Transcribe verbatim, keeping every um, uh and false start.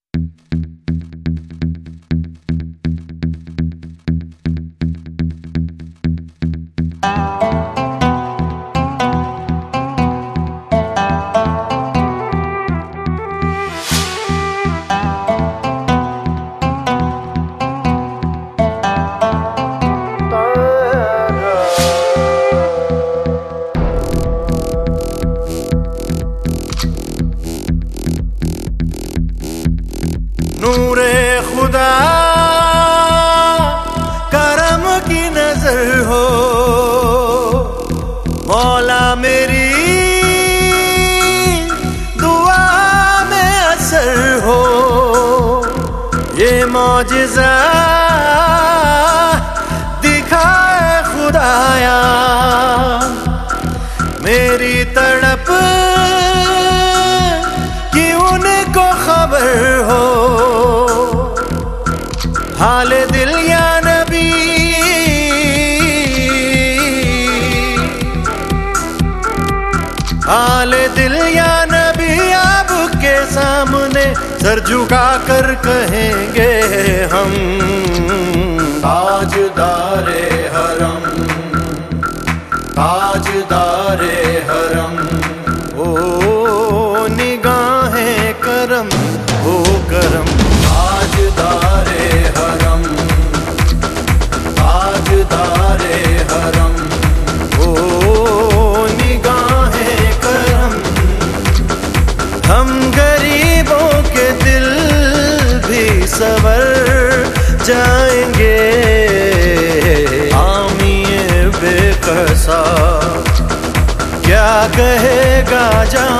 नूरे खुदा करम की नजर हो मौला, मेरी दुआ में असर हो। ये मौजिज़ा दिखाए खुदाया, मेरी तड़प कि उनको खबर हो। हाल दिल या नबी, हाल दिल या नबी, आपके सामने सर झुका कर कहेंगे हम। ताजदारे हरम, ताजदारे हरम, ओ निगाहें करम, ओ करम। ताजदारे हरम, ताजदारे हरम, ओ निगाहें करम। हम गरीबों के दिल भी संवर जाएंगे। आमिए बेकसा क्या कहेगा जा